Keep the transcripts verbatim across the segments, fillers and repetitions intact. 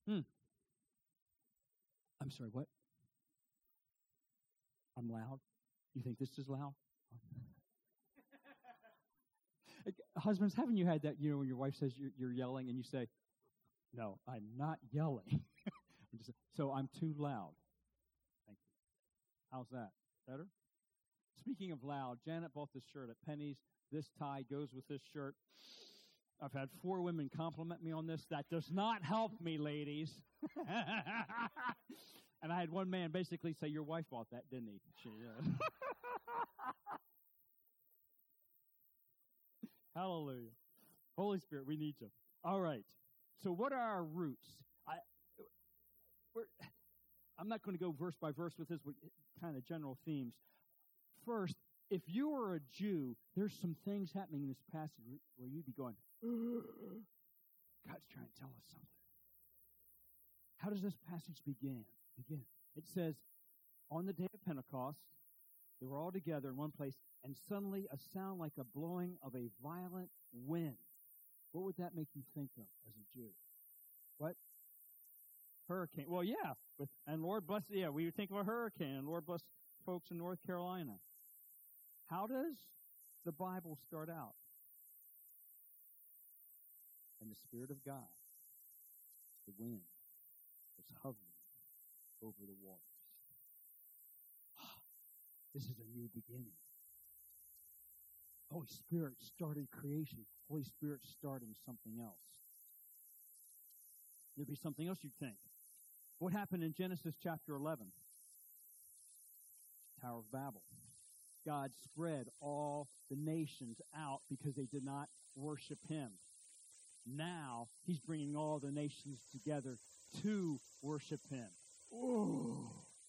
Hmm. I'm sorry, what? I'm loud? You think this is loud? Husbands, haven't you had that, you know, when your wife says you're, you're yelling and you say, no, I'm not yelling. I'm just, so I'm too loud. Thank you. How's that? Better? Speaking of loud, Janet bought this shirt at Penny's. This tie goes with this shirt. I've had four women compliment me on this. That does not help me, ladies. And I had one man basically say, your wife bought that, didn't he? She, uh, Hallelujah. Holy Spirit, we need you. All right. So what are our roots? I, we're, I'm not going to go verse by verse with this, but kind of general themes. First, if you are a Jew, there's some things happening in this passage where you'd be going, God's trying to tell us something. How does this passage begin? Begin. It says, on the day of Pentecost, they were all together in one place, and suddenly a sound like a blowing of a violent wind. What would that make you think of as a Jew? What? Hurricane. Well, yeah. With, and Lord bless, yeah, we would think of a hurricane, and Lord bless folks in North Carolina. How does the Bible start out? And the Spirit of God, the wind, was hovering over the waters. This is a new beginning. Holy Spirit started creation. Holy Spirit starting something else. There'd be something else you'd think. What happened in Genesis chapter eleven? Tower of Babel. God spread all the nations out because they did not worship Him. Now, He's bringing all the nations together to worship Him. Ooh.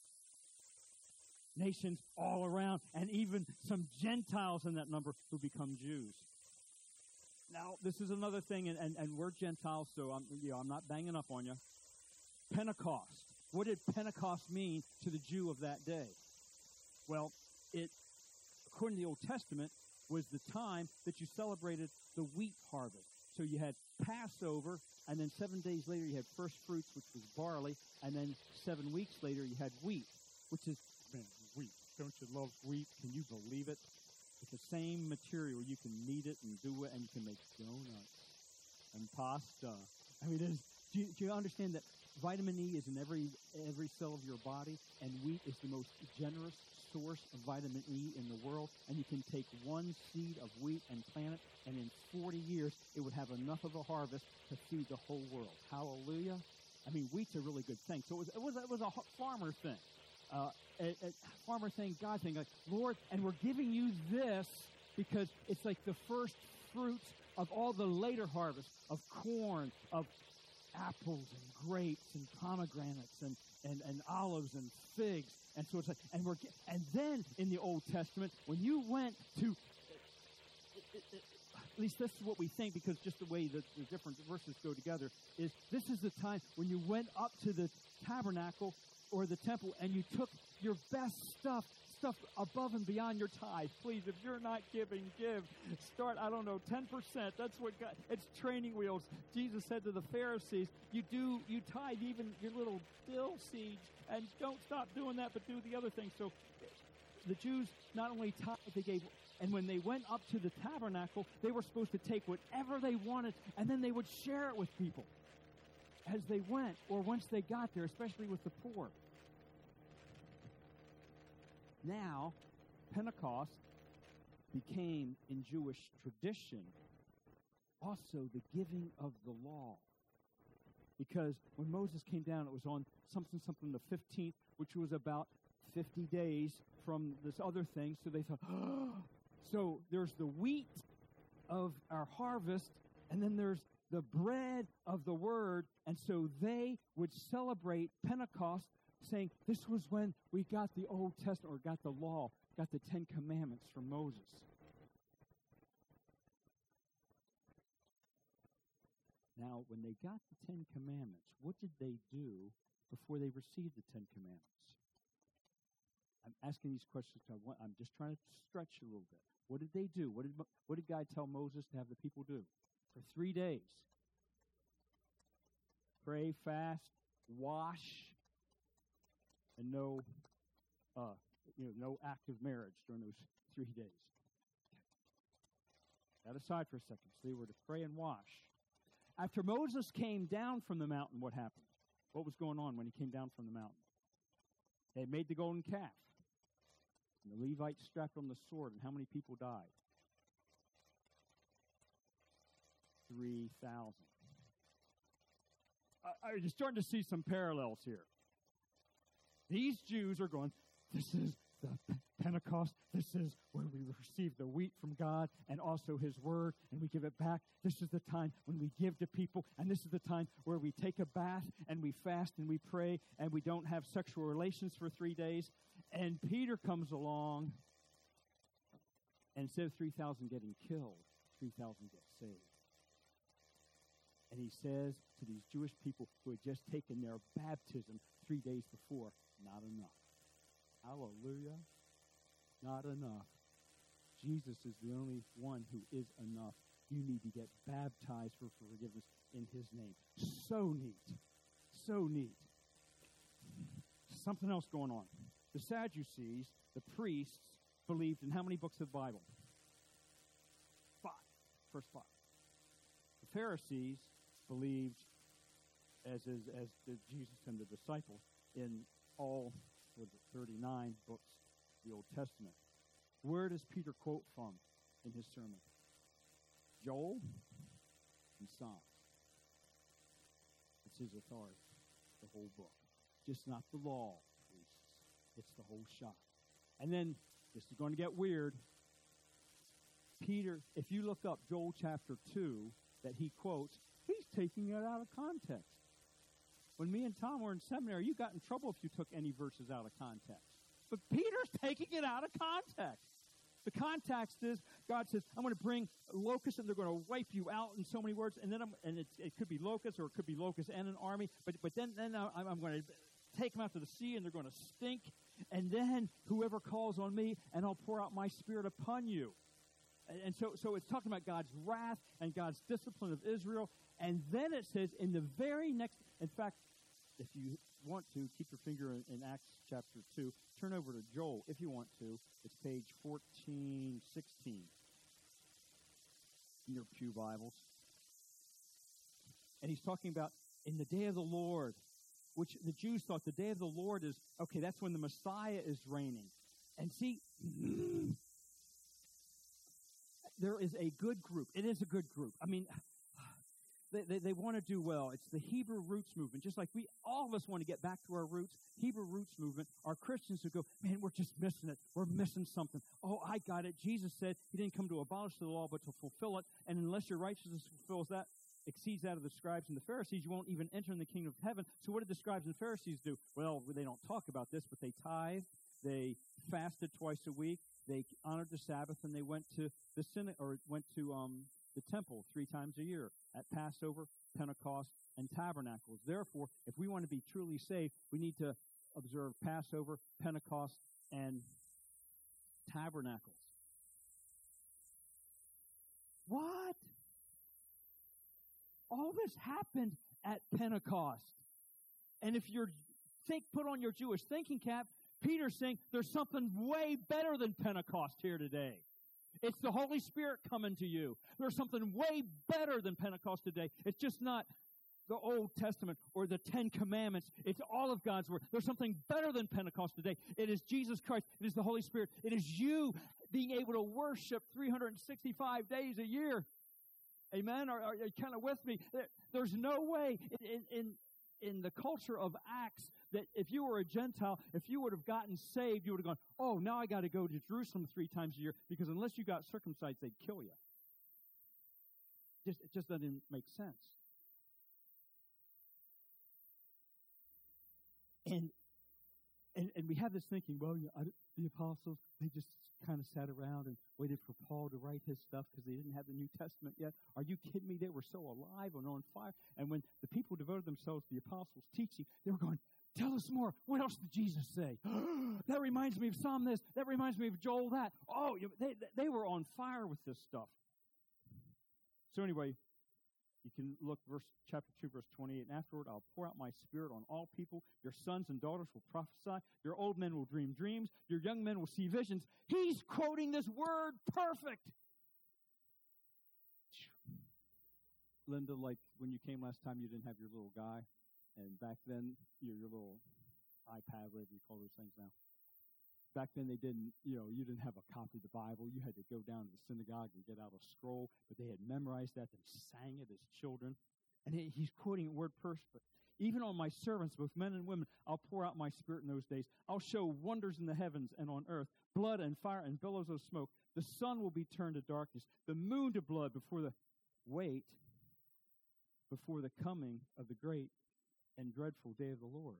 Nations all around, and even some Gentiles in that number who become Jews. Now, this is another thing, and, and, and we're Gentiles, so I'm, you know, I'm not banging up on you. Pentecost. What did Pentecost mean to the Jew of that day? Well, it, according to the Old Testament, was the time that you celebrated the wheat harvest. So you had Passover, and then seven days later you had first fruits, which was barley, and then seven weeks later you had wheat, which is, man, wheat. Don't you love wheat? Can you believe it? It's the same material. You can knead it and do it, and you can make donuts and pasta. I mean, it is, do, you, do you understand that vitamin E is in every every cell of your body, and wheat is the most generous source of vitamin E in the world, and you can take one seed of wheat and plant it, and in forty years, it would have enough of a harvest to feed the whole world. Hallelujah. I mean, wheat's a really good thing. So it was, it was, it was a farmer thing. Uh, a, a farmer thing, God thing, like, Lord, and we're giving you this because it's like the first fruits of all the later harvest of corn, of apples and grapes and pomegranates and, and, and olives and figs. And so it's like, and we're, and then in the Old Testament, when you went to, at least this is what we think, because just the way that the different verses go together, is this is the time when you went up to the tabernacle or the temple and you took your best stuff, stuff above and beyond your tithe. Please, if you're not giving, give. Start, I don't know, ten percent. That's what God, it's training wheels. Jesus said to the Pharisees, you do, you tithe even your little dill seeds, and don't stop doing that, but do the other thing. So the Jews not only tithe, they gave, and when they went up to the tabernacle, they were supposed to take whatever they wanted, and then they would share it with people as they went, or once they got there, especially with the poor. Now, Pentecost became, in Jewish tradition, also the giving of the law. Because when Moses came down, it was on something, something the fifteenth, which was about fifty days from this other thing. So they thought, oh. So there's the wheat of our harvest, and then there's the bread of the word. And so they would celebrate Pentecost, saying this was when we got the Old Testament, or got the law, got the Ten Commandments from Moses. Now, when they got the Ten Commandments, what did they do before they received the Ten Commandments? I'm asking these questions because I'm just trying to stretch a little bit. What did they do? What did, what did God tell Moses to have the people do? For three days. pray, fast, wash, and no, uh, you know, no active marriage during those three days. That aside for a second. So they were to pray and wash. After Moses came down from the mountain, what happened? What was going on when he came down from the mountain? They made the golden calf. And the Levites strapped on the sword, and how many people died? three thousand. I, I'm starting to see some parallels here. These Jews are going, this is the Pentecost. This is where we receive the wheat from God and also His Word, and we give it back. This is the time when we give to people, and this is the time where we take a bath, and we fast, and we pray, and we don't have sexual relations for three days. And Peter comes along, and instead of three thousand getting killed, three thousand get saved. And he says to these Jewish people who had just taken their baptism three days before, not enough. Hallelujah. Not enough. Jesus is the only one who is enough. You need to get baptized for forgiveness in His name. So neat. So neat. Something else going on. The Sadducees, the priests, believed in how many books of the Bible? Five. First five. The Pharisees believed, as is, as did Jesus and the disciples, in all was it thirty-nine books of the Old Testament. Where does Peter quote from in his sermon? Joel and Psalms. It's his authority, the whole book. Just not the law, priests. It's the whole shot. And then, this is going to get weird. Peter, if you look up Joel chapter two that he quotes, he's taking it out of context. When me and Tom were in seminary, you got in trouble if you took any verses out of context. But Peter's taking it out of context. The context is, God says, I'm going to bring locusts, and they're going to wipe you out in so many words. And then I'm, and it's, it could be locusts, or it could be locusts and an army. But but then, then I'm, I'm going to take them out to the sea, and they're going to stink. And then whoever calls on me, and I'll pour out my Spirit upon you. And, and so, so it's talking about God's wrath and God's discipline of Israel. And then it says in the very next, in fact, if you want to, keep your finger in, in Acts chapter two. Turn over to Joel if you want to. It's page fourteen sixteen in your pew Bibles. And he's talking about in the day of the Lord, which the Jews thought the day of the Lord is, okay, that's when the Messiah is reigning. And see, there is a good group. It is a good group. I mean, They, they, they want to do well. It's the Hebrew roots movement. Just like we, all of us want to get back to our roots. Hebrew roots movement are Christians who go, man, we're just missing it. We're missing something. Oh, I got it. Jesus said He didn't come to abolish the law, but to fulfill it. And unless your righteousness fulfills that, exceeds that of the scribes and the Pharisees, you won't even enter in the kingdom of heaven. So what did the scribes and Pharisees do? Well, they don't talk about this, but they tithe. They fasted twice a week. They honored the Sabbath, and they went to the synagogue, or went to um, the temple three times a year at Passover, Pentecost, and Tabernacles. Therefore, if we want to be truly saved, we need to observe Passover, Pentecost, and Tabernacles. What? All this happened at Pentecost. And if you're think, put on your Jewish thinking cap, Peter's saying there's something way better than Pentecost here today. It's the Holy Spirit coming to you. There's something way better than Pentecost today. It's just not the Old Testament or the Ten Commandments. It's all of God's Word. There's something better than Pentecost today. It is Jesus Christ. It is the Holy Spirit. It is you being able to worship three hundred sixty-five days a year. Amen? Are, are you kind of with me? There's no way in, in, in the culture of Acts that if you were a Gentile, if you would have gotten saved, you would have gone, oh, now I got to go to Jerusalem three times a year, because unless you got circumcised, they'd kill you. Just, it just doesn't make sense. And and, and we have this thinking, well, you, I, the apostles, they just kind of sat around and waited for Paul to write his stuff because they didn't have the New Testament yet. Are you kidding me? They were so alive and on fire. And when the people devoted themselves to the apostles' teaching, they were going, tell us more. What else did Jesus say? That reminds me of Psalm this. That reminds me of Joel that. Oh, they, they were on fire with this stuff. So anyway, You can look verse chapter two, verse twenty-eight. And afterward, I'll pour out my spirit on all people. Your sons and daughters will prophesy. Your old men will dream dreams. Your young men will see visions. He's quoting this word perfect. Linda, like when you came last time, you didn't have your little guy. And back then, your, your little iPad, whatever you call those things now. Back then, they didn't, you know, you didn't have a copy of the Bible. You had to go down to the synagogue and get out a scroll. But they had memorized that. They sang it as children. And he, he's quoting a word perfect. Even on my servants, both men and women, I'll pour out my spirit in those days. I'll show wonders in the heavens and on earth, blood and fire and billows of smoke. The sun will be turned to darkness, the moon to blood before the, wait, before the coming of the great and dreadful day of the Lord.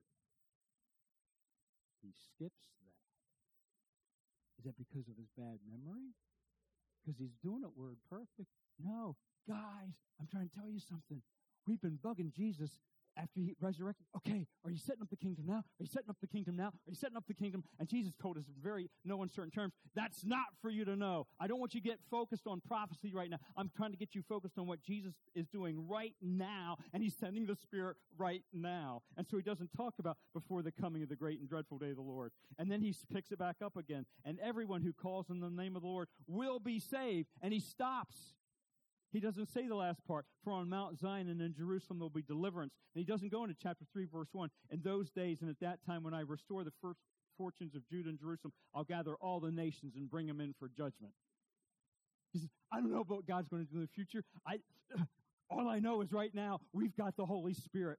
He skips that. Is that because of his bad memory? Because he's doing it word perfect? No. Guys, I'm trying to tell you something. We've been bugging Jesus after he resurrected. Okay, are you setting up the kingdom now? Are you setting up the kingdom now? Are you setting up the kingdom? And Jesus told us in very no uncertain terms, that's not for you to know. I don't want you to get focused on prophecy right now. I'm trying to get you focused on what Jesus is doing right now, and he's sending the Spirit right now. And so he doesn't talk about before the coming of the great and dreadful day of the Lord. And then he picks it back up again. And everyone who calls in the name of the Lord will be saved. And he stops. He doesn't say the last part, for on Mount Zion and in Jerusalem there will be deliverance. And he doesn't go into chapter three, verse one. In those days and at that time when I restore the first fortunes of Judah and Jerusalem, I'll gather all the nations and bring them in for judgment. He says, I don't know what God's going to do in the future. I, all I know is right now we've got the Holy Spirit.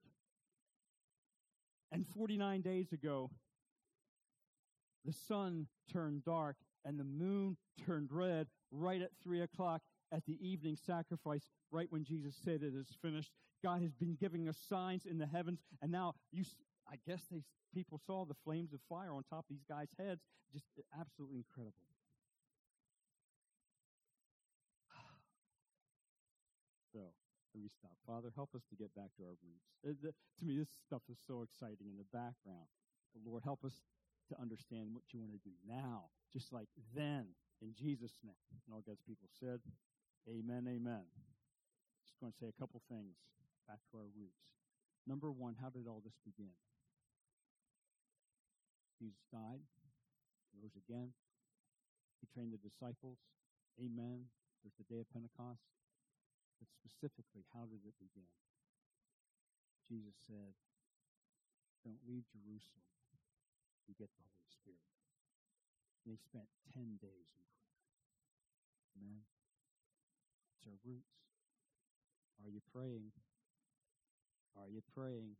And forty-nine days ago, the sun turned dark and the moon turned red right at three o'clock. At the evening sacrifice, right when Jesus said it is finished. God has been giving us signs in the heavens, and now you, I guess they people saw the flames of fire on top of these guys' heads. Just absolutely incredible. So, let me stop. Father, help us to get back to our roots. Uh, the, to me, this stuff is so exciting in the background. But Lord, help us to understand what you want to do now, just like then, in Jesus' name. And all God's people said, amen, amen. Just want to say a couple things back to our roots. Number one, how did all this begin? Jesus died, rose again. He trained the disciples. Amen. There's the day of Pentecost. But specifically, how did it begin? Jesus said, don't leave Jerusalem. You get the Holy Spirit. And they spent ten days in prayer. Amen. It's our roots. Are you praying? Are you praying?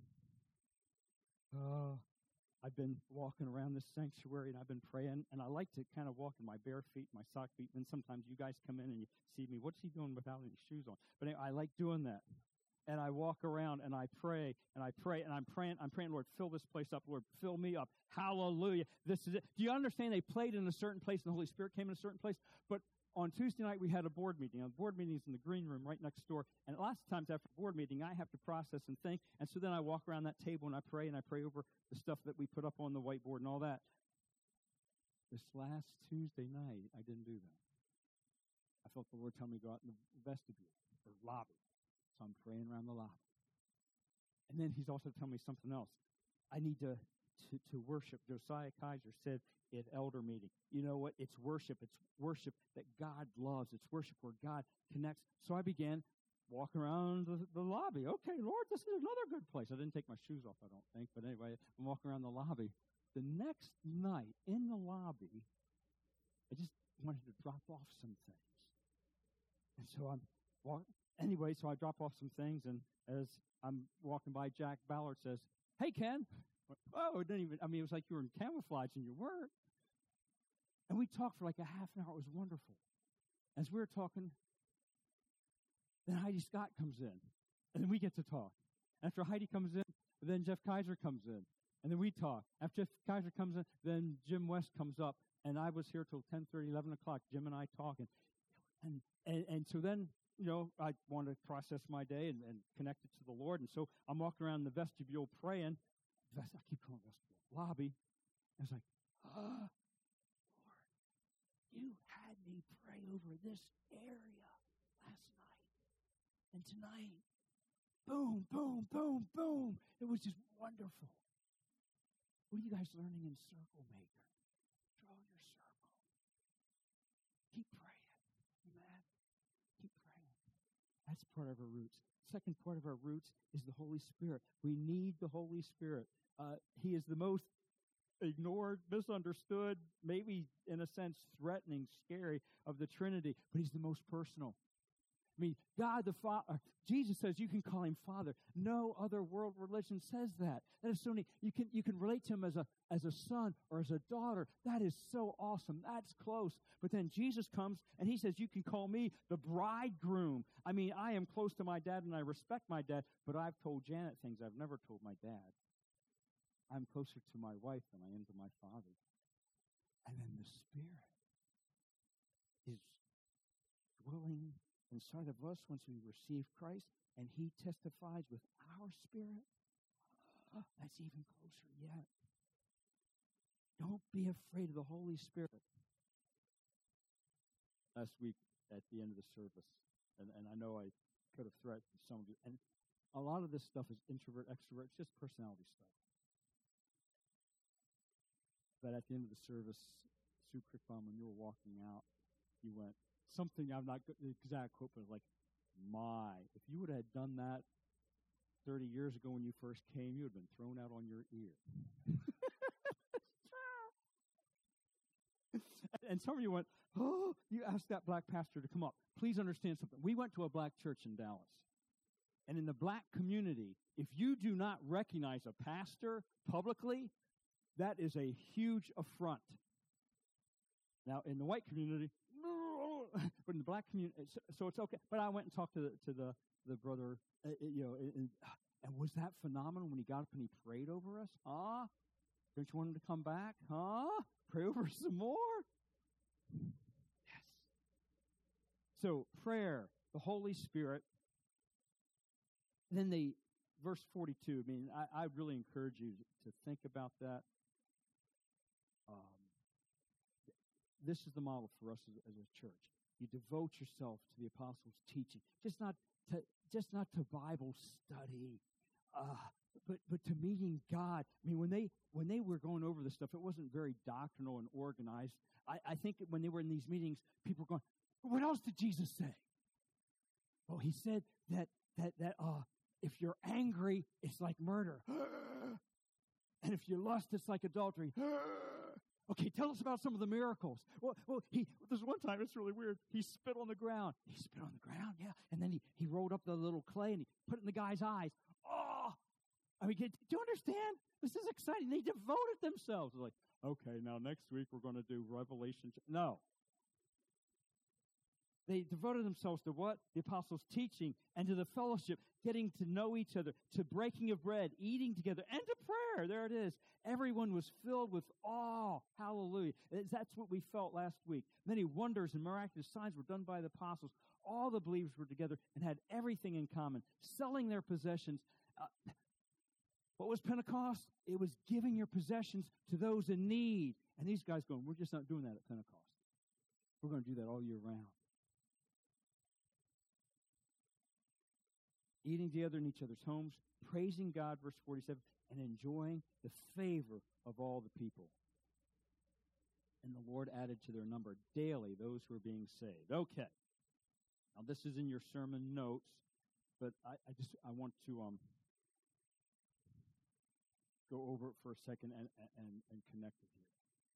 Oh, I've been walking around this sanctuary and I've been praying, and I like to kind of walk in my bare feet, my sock feet, and then sometimes you guys come in and you see me. What's he doing without any shoes on? But anyway, I like doing that. And I walk around and I pray and I pray and I'm praying, I'm praying, Lord, fill this place up. Lord, fill me up. Hallelujah. This is it. Do you understand they played in a certain place and the Holy Spirit came in a certain place? But on Tuesday night, we had a board meeting. A board meeting is in the green room right next door. And lots of times after a board meeting, I have to process and think. And so then I walk around that table and I pray and I pray over the stuff that we put up on the whiteboard and all that. This last Tuesday night, I didn't do that. I felt the Lord tell me to go out in the vestibule or lobby. So I'm praying around the lobby. And then he's also telling me something else. I need to, to, to worship. Josiah Kaiser said at elder meeting, you know what? It's worship. It's worship that God loves. It's worship where God connects. So I began walking around the, the lobby. Okay, Lord, this is another good place. I didn't take my shoes off, I don't think. But anyway, I'm walking around the lobby. The next night in the lobby, I just wanted to drop off some things. And so I'm walking. Anyway, so I drop off some things, and as I'm walking by, Jack Ballard says, hey, Ken. Oh, it didn't even, I mean, it was like you were in camouflage and you weren't. And we talked for like a half an hour. It was wonderful. As we were talking, then Heidi Scott comes in, and then we get to talk. After Heidi comes in, then Jeff Kaiser comes in, and then we talk. After Jeff Kaiser comes in, then Jim West comes up, and I was here till ten thirty, eleven o'clock, Jim and I talking. And, and, and so then, you know, I wanted to process my day and, and connect it to the Lord. And so I'm walking around the vestibule praying. I keep calling it vestibule. Lobby. I was like, oh, Lord, you had me pray over this area last night. And tonight, boom, boom, boom, boom. It was just wonderful. What are you guys learning in Circle Maker? Draw your circle. Keep praying. Amen. Keep praying. That's part of our roots. Second part of our roots is the Holy Spirit. We need the Holy Spirit. Uh, he is the most ignored, misunderstood, maybe in a sense threatening, scary of the Trinity, but he's the most personal. I mean, God the Father, Jesus says you can call him Father. No other world religion says that. That is so neat. You can you can relate to him as a as a son or as a daughter. That is so awesome. That's close. But then Jesus comes and he says you can call me the bridegroom. I mean, I am close to my dad and I respect my dad, but I've told Janet things I've never told my dad. I'm closer to my wife than I am to my father. And then the Spirit is dwelling inside of us once we receive Christ, and he testifies with our spirit. Oh, that's even closer yet. Don't be afraid of the Holy Spirit. Last week at the end of the service, and, and I know I could have threatened some of you, and a lot of this stuff is introvert, extrovert, it's just personality stuff. But at the end of the service, Sue Crickbaum, when you were walking out, you went, something I'm not the exact quote, but like, my, if you would have done that thirty years ago when you first came, you would have been thrown out on your ear. And some of you went, oh, you asked that black pastor to come up. Please understand something. We went to a black church in Dallas. And in the black community, if you do not recognize a pastor publicly, that is a huge affront. Now, in the white community, but in the black community, so, so it's okay. But I went and talked to the, to the, the brother, uh, you know, and, and was that phenomenal when he got up and he prayed over us? Huh? Don't you want him to come back? Huh? Pray over us some more? Yes. So, prayer, the Holy Spirit. Then the verse forty-two, I mean, I, I really encourage you to think about that. Um, this is the model for us as, as a church. You devote yourself to the apostles' teaching, just not to just not to Bible study, uh, but but to meeting God. I mean, when they when they were going over this stuff, it wasn't very doctrinal and organized. I, I think when they were in these meetings, people were going, "What else did Jesus say?" Well, he said that that that uh, if you're angry, it's like murder, and if you lust, it's like adultery. Okay, tell us about some of the miracles. Well, well, he there's one time, it's really weird. He spit on the ground. He spit on the ground, yeah. And then he, he rolled up the little clay and he put it in the guy's eyes. Oh! I mean, do you understand? This is exciting. They devoted themselves. Like, okay, now next week we're going to do Revelation. No. They devoted themselves to what? The apostles' teaching and to the fellowship, getting to know each other, to breaking of bread, eating together, and to prayer. There it is. Everyone was filled with awe. Hallelujah. That's what we felt last week. Many wonders and miraculous signs were done by the apostles. All the believers were together and had everything in common, selling their possessions. Uh, what was Pentecost? It was giving your possessions to those in need. And these guys going, we're just not doing that at Pentecost. We're going to do that all year round. Eating together in each other's homes, praising God, verse forty-seven, and enjoying the favor of all the people. And the Lord added to their number daily those who were being saved. Okay. Now, this is in your sermon notes, but I, I just I want to um go over it for a second and, and, and connect it here.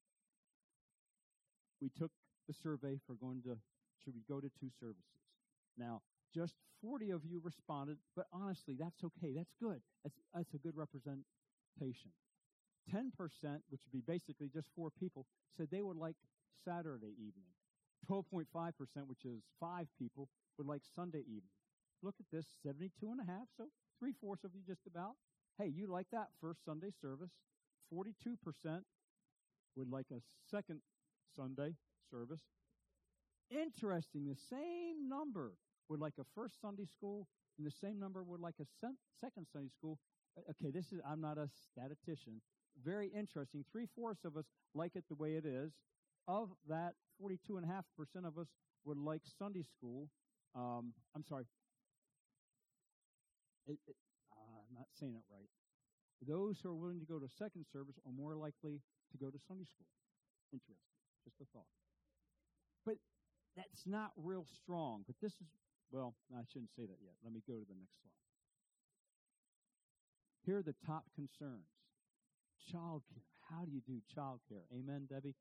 We took the survey for going to, should we go to two services? Now, just forty of you responded, but honestly, that's okay. That's good. That's, that's a good representation. ten percent, which would be basically just four people, said they would like Saturday evening. twelve point five percent, which is five people, would like Sunday evening. Look at this, seventy-two and a half, so three-fourths of you just about. Hey, you like that first Sunday service. forty-two percent would like a second Sunday service. Interesting, the same number would like a first Sunday school, and the same number would like a sen- second Sunday school. Okay, this is, I'm not a statistician. Very interesting. Three-fourths of us like it the way it is. Of that, forty-two point five percent of us would like Sunday school. Um, I'm sorry. it, it, uh, I'm not saying it right. Those who are willing to go to second service are more likely to go to Sunday school. Interesting. Just a thought. But that's not real strong. But this is, well, no, I shouldn't say that yet. Let me go to the next slide. Here are the top concerns. Child care. How do you do child care? Amen, Debbie?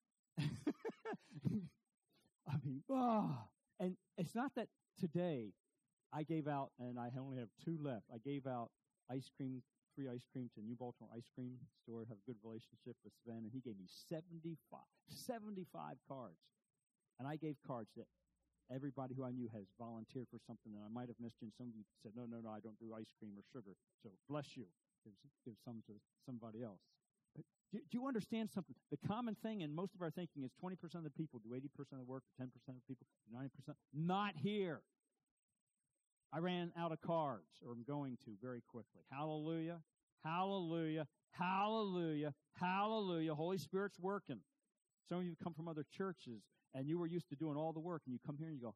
I mean, oh. And it's not that today I gave out, and I only have two left. I gave out ice cream, free ice cream to New Baltimore Ice Cream Store. Have a good relationship with Sven, and he gave me seventy-five, seventy-five cards. And I gave cards that everybody who I knew has volunteered for something that I might have missed, and some of you said, no, no, no, I don't do ice cream or sugar. So bless you. Give, give some to somebody else. But do, do you understand something? The common thing in most of our thinking is twenty percent of the people do eighty percent of the work, or ten percent of the people do ninety percent. Not here. I ran out of cards, or I'm going to very quickly. Hallelujah, hallelujah, hallelujah, hallelujah. Holy Spirit's working. Some of you come from other churches, and you were used to doing all the work, and you come here and you go,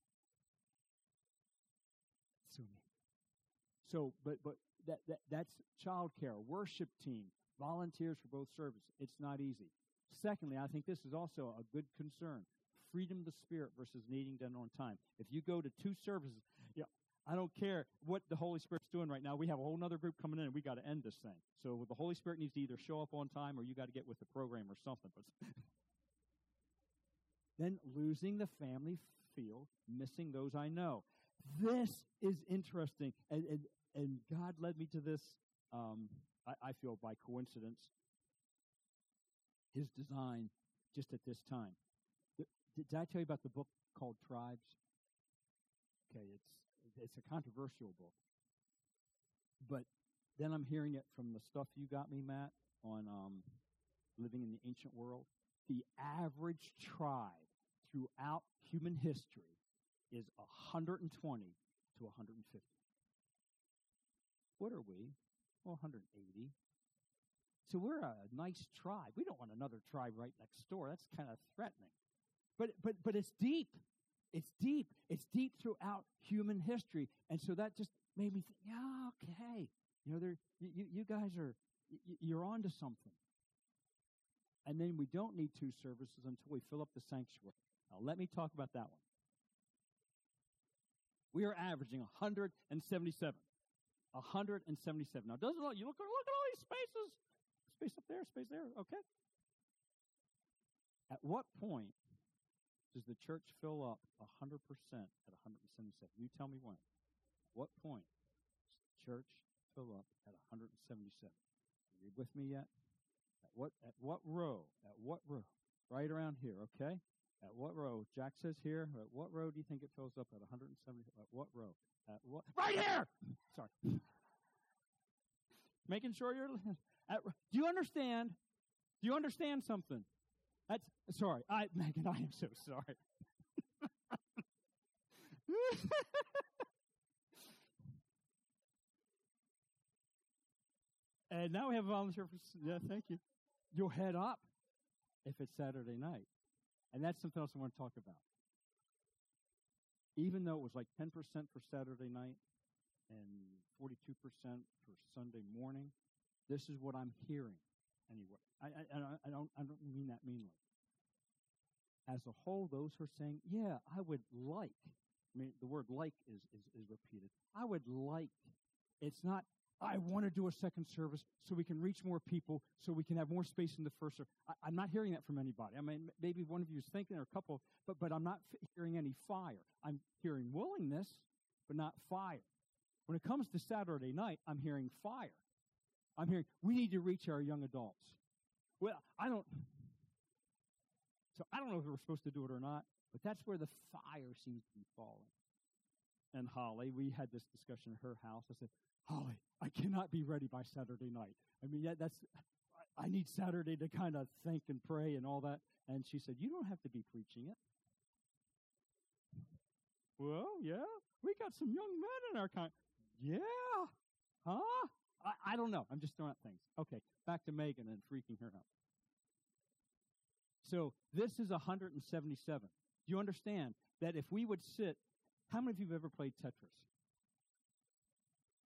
so me. So, but but that, that that's child care, worship team, volunteers for both services. It's not easy. Secondly, I think this is also a good concern. Freedom of the Spirit versus needing done on time. If you go to two services, you know, I don't care what the Holy Spirit's doing right now. We have a whole other group coming in, and we got to end this thing. So the Holy Spirit needs to either show up on time, or you got to get with the program or something. But then losing the family feel, missing those I know. This is interesting, and and, and God led me to this, um, I, I feel, by coincidence, His design just at this time. Did, did I tell you about the book called Tribes? Okay, it's it's a controversial book. But then I'm hearing it from the stuff you got me, Matt, on um, living in the ancient world. The average tribe throughout human history is one hundred twenty to one hundred fifty. What are we? Well, one hundred eighty. So we're a nice tribe. We don't want another tribe right next door. That's kind of threatening. But but but it's deep. It's deep. It's deep throughout human history. And so that just made me think, yeah, okay. You know, there you, you guys are, you, you're on to something. And then we don't need two services until we fill up the sanctuary. Now, let me talk about that one. We are averaging one hundred seventy-seven. one hundred seventy-seven. Now, doesn't it, you look, look at all these spaces. Space up there, space there, okay. At what point does the church fill up one hundred percent at one hundred seventy-seven? You tell me when. At what point does the church fill up at one hundred seventy-seven? Are you with me yet? At what at what row? At what row? Right around here, okay? At what row? Jack says here. At what row do you think it fills up at one hundred seventy? At what row? At what? Right here! Sorry. Making sure you're... At, do you understand? Do you understand something? That's sorry, I Megan, I am so sorry. And now we have a volunteer for yeah, thank you. You'll head up if it's Saturday night. And that's something else I want to talk about. Even though it was like ten percent for Saturday night and forty-two percent for Sunday morning, this is what I'm hearing anyway. I, I, I, don't, I don't mean that meanly. As a whole, those who are saying, yeah, I would like, I mean, the word like is, is, is repeated. I would like, it's not, I want to do a second service so we can reach more people, so we can have more space in the first service. I, I'm not hearing that from anybody. I mean, maybe one of you is thinking, or a couple, but, but I'm not f- hearing any fire. I'm hearing willingness, but not fire. When it comes to Saturday night, I'm hearing fire. I'm hearing, we need to reach our young adults. Well, I don't, so I don't know if we're supposed to do it or not, but that's where the fire seems to be falling. And Holly, we had this discussion at her house. I said, Holly, I cannot be ready by Saturday night. I mean, yeah, that's, I need Saturday to kind of think and pray and all that. And she said, you don't have to be preaching it. Well, yeah, we got some young men in our kind. Yeah, huh? I, I don't know. I'm just throwing out things. Okay, back to Megan and freaking her out. So this is one hundred seventy-seven. Do you understand that if we would sit, how many of you have ever played Tetris?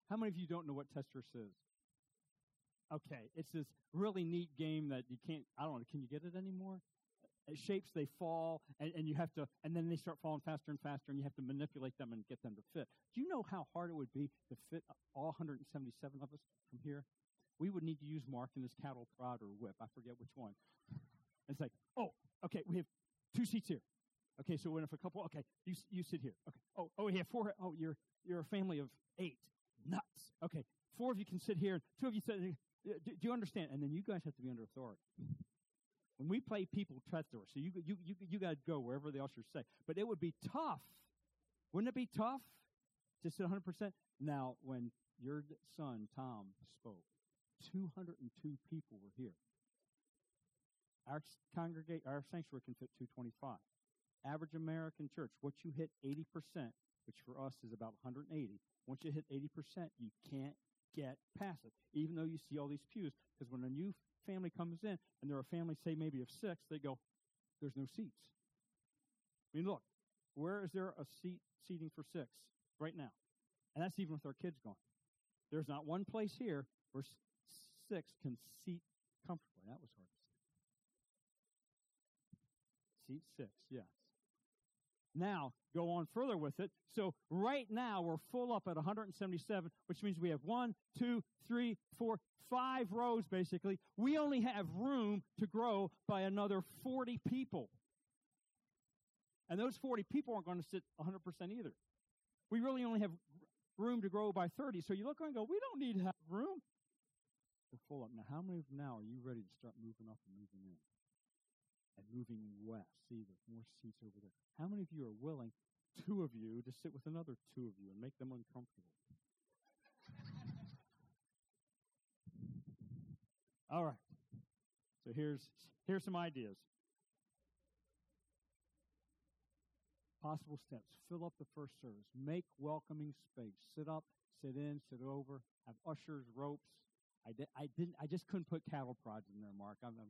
How many of you don't know what Tetris is? Okay, it's this really neat game that you can't, I don't know, can you get it anymore? It shapes, they fall, and, and you have to, and then they start falling faster and faster, and you have to manipulate them and get them to fit. Do you know how hard it would be to fit all one hundred seventy-seven of us from here? We would need to use Mark in this cattle prod or whip. I forget which one. It's like, oh, okay, we have two seats here. Okay, so when if a couple, okay, you you sit here. Okay, oh, oh, we have four. Oh, you're you're a family of eight. Nuts. Okay, four of you can sit here. Two of you sit. Do, do you understand? And then you guys have to be under authority. When we play people Tetris, so you you you you got to go wherever the ushers say. But it would be tough, wouldn't it be tough to sit one hundred percent? Now, when your son Tom spoke, two hundred two people were here. Our congregate, our sanctuary can fit two twenty-five. Average American church, once you hit eighty percent, which for us is about one hundred eighty, once you hit eighty percent, you can't get past it, even though you see all these pews. Because when a new family comes in, and they're a family, say, maybe of six, they go, there's no seats. I mean, look, where is there a seat seating for six right now? And that's even with our kids gone. There's not one place here where six can seat comfortably. That was hard to say. Seat six, yes. Now, go on further with it. So right now, we're full up at one hundred seventy-seven, which means we have one, two, three, four, five rows, basically. We only have room to grow by another forty people. And those forty people aren't going to sit one hundred percent either. We really only have room to grow by thirty. So you look around and go, we don't need to have room. We're full up. Now, how many of now are you ready to start moving up and moving in? And moving west. See, there's more seats over there. How many of you are willing, two of you, to sit with another two of you and make them uncomfortable? All right. So here's here's some ideas. Possible steps. Fill up the first service. Make welcoming space. Sit up, sit in, sit over. Have ushers, ropes. I did. I didn't. I just couldn't put cattle prods in there, Mark. I'm. I'm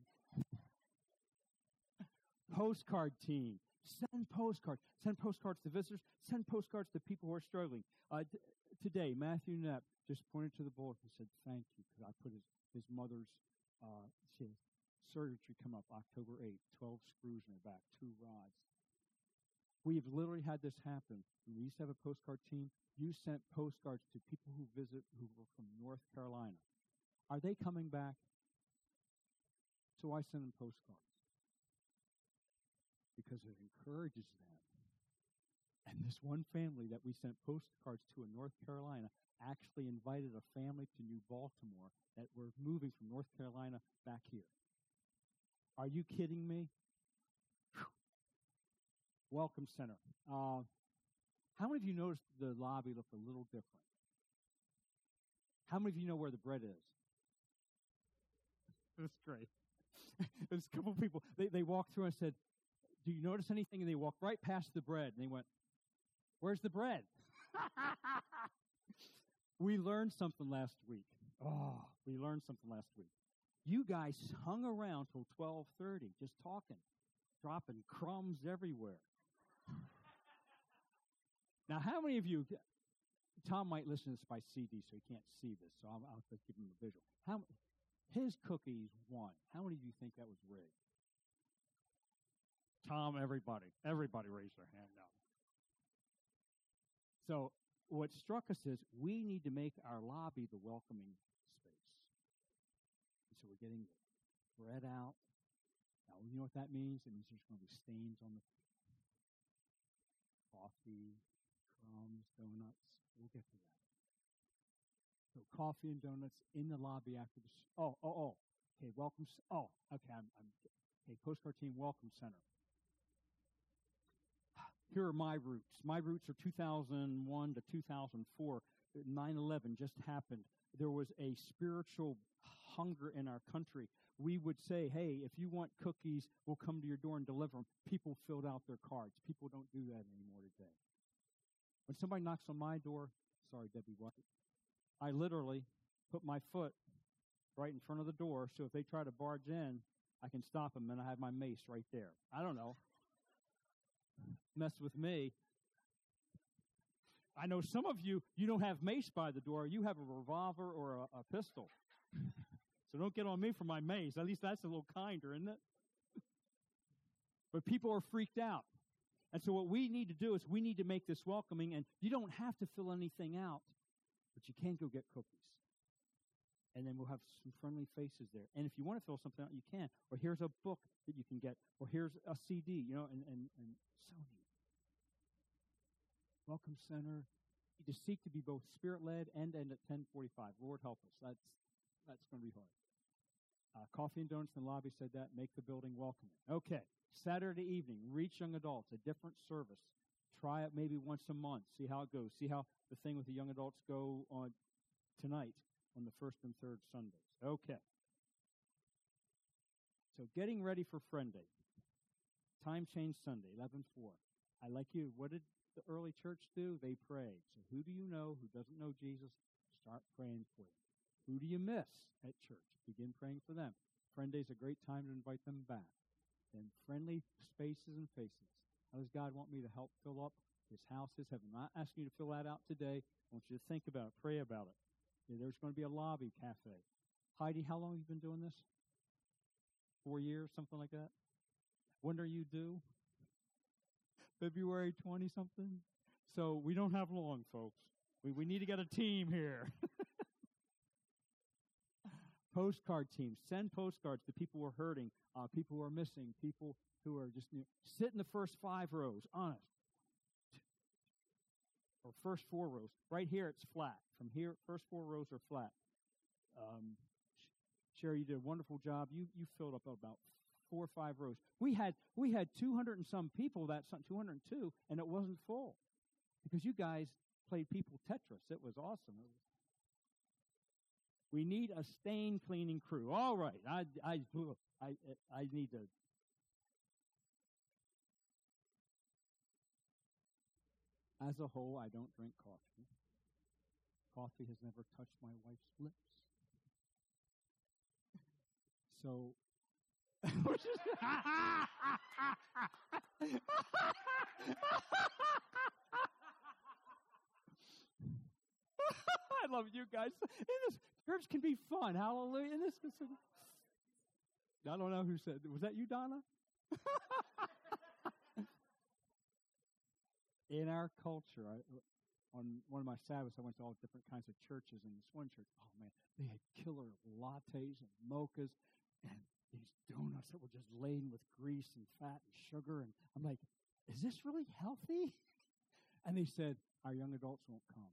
Postcard team. Send postcards. Send postcards to visitors. Send postcards to people who are struggling. Uh, t- today, Matthew Knapp just pointed to the bulletin and said, thank you, because I put his, his mother's uh, she has surgery come up October eighth, twelve screws in her back, two rods. We've literally had this happen. We used to have a postcard team. You sent postcards to people who visit who were from North Carolina. Are they coming back? So I send them postcards. Because it encourages them. And this one family that we sent postcards to in North Carolina actually invited a family to New Baltimore that were moving from North Carolina back here. Are you kidding me? Whew. Welcome Center. Uh, how many of you noticed the lobby looked a little different? How many of you know where the bread is? That's great. There's a couple of people, they, they walked through and said, do you notice anything? And they walked right past the bread, and they went, where's the bread? We learned something last week. Oh, we learned something last week. You guys hung around till twelve thirty, just talking, dropping crumbs everywhere. Now, how many of you, Tom might listen to this by C D, so he can't see this, so I'll, I'll just give him a visual. How, his cookies won. How many of you think that was rigged? Tom, everybody. Everybody raised their hand now. So what struck us is we need to make our lobby the welcoming space. And so we're getting the bread out. Now, you know what that means? It means there's going to be stains on the coffee, crumbs, donuts. We'll get to that. So coffee and donuts in the lobby after the... Oh, oh, oh. Okay, welcome... Oh, okay, I'm... I'm okay, postcard team, welcome center. Here are my roots. My roots are two thousand one to two thousand four. nine eleven just happened. There was a spiritual hunger in our country. We would say, hey, if you want cookies, we'll come to your door and deliver them. People filled out their cards. People don't do that anymore today. When somebody knocks on my door, sorry, Debbie White, I literally put my foot right in front of the door, so if they try to barge in, I can stop them, and I have my mace right there. I don't know. Mess with me. I know some of you, you don't have mace by the door. You have a revolver or a, a pistol. So don't get on me for my mace. At least that's a little kinder, isn't it? But people are freaked out. And so what we need to do is we need to make this welcoming, and you don't have to fill anything out, but you can go get cookies. And then we'll have some friendly faces there. And if you want to fill something out, you can. Or here's a book that you can get. Or here's a C D, you know, and, and, and so neat. Welcome Center. You just seek to be both spirit-led and end at ten forty-five. Lord help us. That's that's going to be hard. Uh, coffee and donuts in the lobby said that. Make the building welcoming. Okay. Saturday evening, reach young adults, a different service. Try it maybe once a month. See how it goes. See how the thing with the young adults go on tonight on the first and third Sundays. Okay. So getting ready for Friend Day. Time change Sunday, eleven four. I like you. What did the early church do? They prayed. So who do you know who doesn't know Jesus? Start praying for you. Who do you miss at church? Begin praying for them. Friend Day is a great time to invite them back. Then friendly spaces and faces. How does God want me to help fill up his house, his heaven? I'm not asking you to fill that out today. I want you to think about it, pray about it. Yeah, there's going to be a lobby cafe. Heidi, how long have you been doing this? Four years, something like that? When are you due? February twenty-something? So we don't have long, folks. We, we need to get a team here. Postcard teams. Send postcards to people who are hurting, uh, people who are missing, people who are just, you know, sit in the first five rows, honest. Or first four rows. Right here, it's flat. From here, first four rows are flat. Um, Sherry, you did a wonderful job. You you filled up about four or five rows. We had we had two hundred and some people, that two hundred two, and it wasn't full because you guys played people Tetris. It was awesome. It was, we need a stain cleaning crew. All right, I I I I need to. As a whole, I don't drink coffee. Coffee has never touched my wife's lips. So, I love you guys. And this church can be fun. Hallelujah. And this, I don't know who said, was that you, Donna? In our culture, I, on one of my Sabbaths, I went to all different kinds of churches, and this one church, oh man, they had killer lattes and mochas and these donuts that were just laden with grease and fat and sugar, and I'm like, is this really healthy? And they said, our young adults won't come.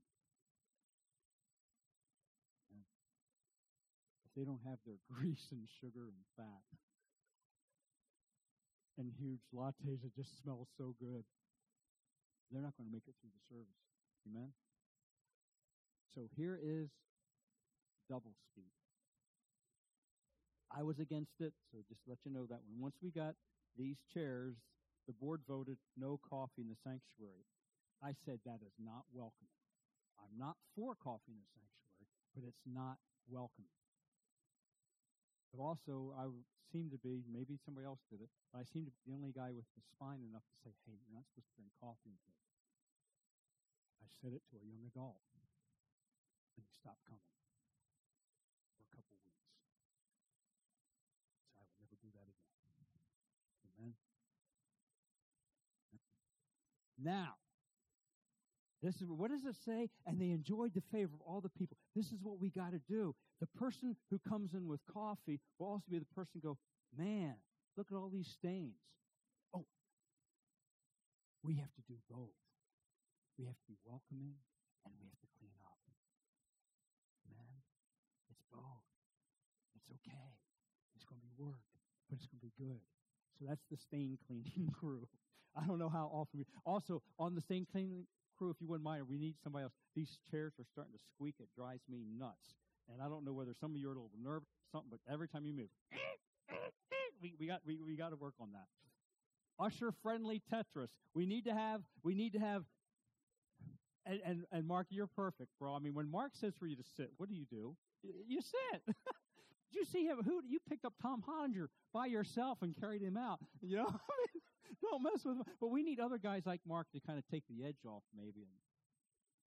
And if they don't have their grease and sugar and fat and huge lattes that just smell so good, they're not going to make it through the service. Amen? So here is double speak. I was against it, so just to let you know that one. Once we got these chairs, the board voted no coffee in the sanctuary. I said that is not welcoming. I'm not for coffee in the sanctuary, but it's not welcoming. But also, I seem to be, maybe somebody else did it, but I seem to be the only guy with the spine enough to say, hey, you're not supposed to drink coffee in here. I said it to a young adult, and he stopped coming for a couple weeks. So I will never do that again. Amen? Now, this is what does it say? And they enjoyed the favor of all the people. This is what we got to do. The person who comes in with coffee will also be the person who go, man, look at all these stains. Oh, we have to do both. We have to be welcoming and we have to clean up. Amen? It's both. It's okay. It's going to be work, but it's going to be good. So that's the stain cleaning crew. I don't know how often we... Also, on the stain cleaning crew, if you wouldn't mind, we need somebody else. These chairs are starting to squeak. It drives me nuts. And I don't know whether some of you are a little nervous or something, but every time you move, we, we got we, we got to work on that. Usher-friendly Tetris. We need to have... We need to have... And, and, and Mark, you're perfect, bro. I mean, when Mark says for you to sit, what do you do? You sit. Did you see him? Who you picked up Tom Hollinger by yourself and carried him out? You know, I mean, don't mess with him. But we need other guys like Mark to kind of take the edge off, maybe. And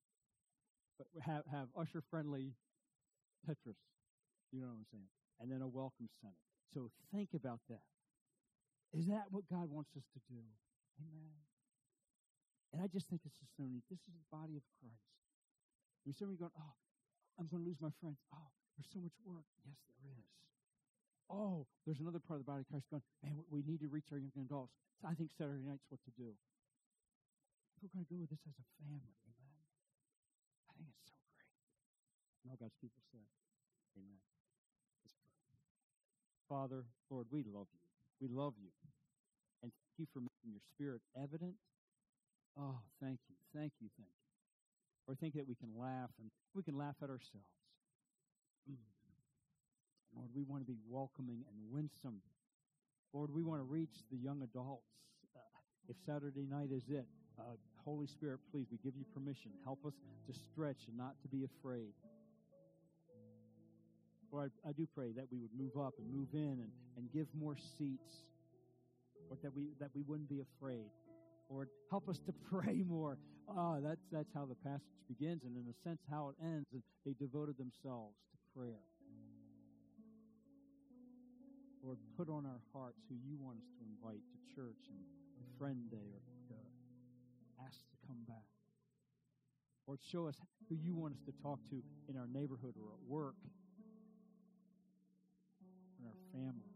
but have, have usher-friendly Tetris. You know what I'm saying? And then a welcome center. So think about that. Is that what God wants us to do? Amen. And I just think it's just so neat. This is the body of Christ. When somebody going, oh, I'm going to lose my friends. Oh, there's so much work. Yes, there is. Oh, there's another part of the body of Christ going, man, we need to reach our young adults. So I think Saturday night's what to do. We're going to go with this as a family. Amen. I think it's so great. And all God's people said, amen. Let's pray. Father, Lord, we love you. We love you. And thank you for making your Spirit evident. Oh, thank you, thank you, thank you. Or think that we can laugh, and we can laugh at ourselves. Mm. Lord, we want to be welcoming and winsome. Lord, we want to reach the young adults. Uh, if Saturday night is it, uh, Holy Spirit, please, we give you permission. Help us to stretch and not to be afraid. Lord, I, I do pray that we would move up and move in and, and give more seats. Lord, that we that we wouldn't be afraid. Lord, help us to pray more. Ah, that's that's how the passage begins, and in a sense how it ends. And they devoted themselves to prayer. Lord, put on our hearts who you want us to invite to church and a friend day or to ask to come back. Lord, show us who you want us to talk to in our neighborhood or at work, in our family.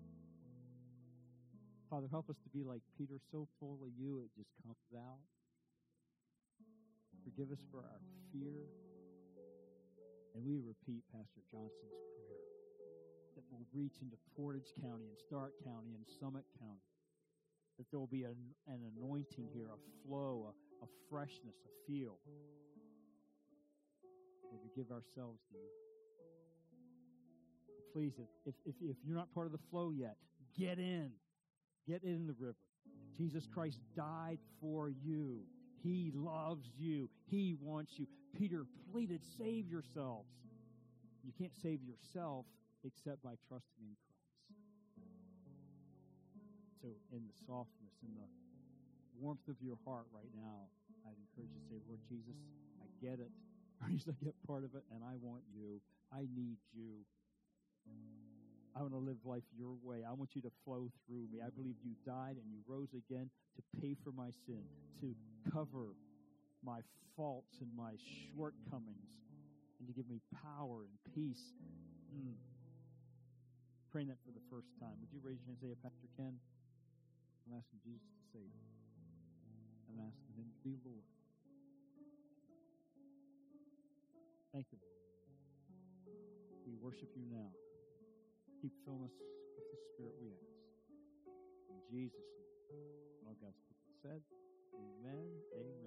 Father, help us to be like Peter, so full of you it just comes out. Forgive us for our fear. And we repeat Pastor Johnson's prayer that we'll reach into Portage County and Stark County and Summit County. That there will be an, an anointing here, a flow, a, a freshness, a feel. Lord, we give ourselves to you. Please, if, if, if you're not part of the flow yet, get in. Get in the river. Jesus Christ died for you. He loves you. He wants you. Peter pleaded, save yourselves. You can't save yourself except by trusting in Christ. So in the softness, in the warmth of your heart right now, I'd encourage you to say, Lord Jesus, I get it. I used to get part of it, and I want you. I need you. I want to live life your way. I want you to flow through me. I believe you died and you rose again to pay for my sin, to cover my faults and my shortcomings, and to give me power and peace. Mm. Praying that for the first time. Would you raise your hand and say, Pastor Ken, I'm asking Jesus to save me. I'm asking him to be Lord. Thank you, Lord. We worship you now. Keep filling us with the Spirit, we ask. In Jesus' name. All God's people said, amen, amen.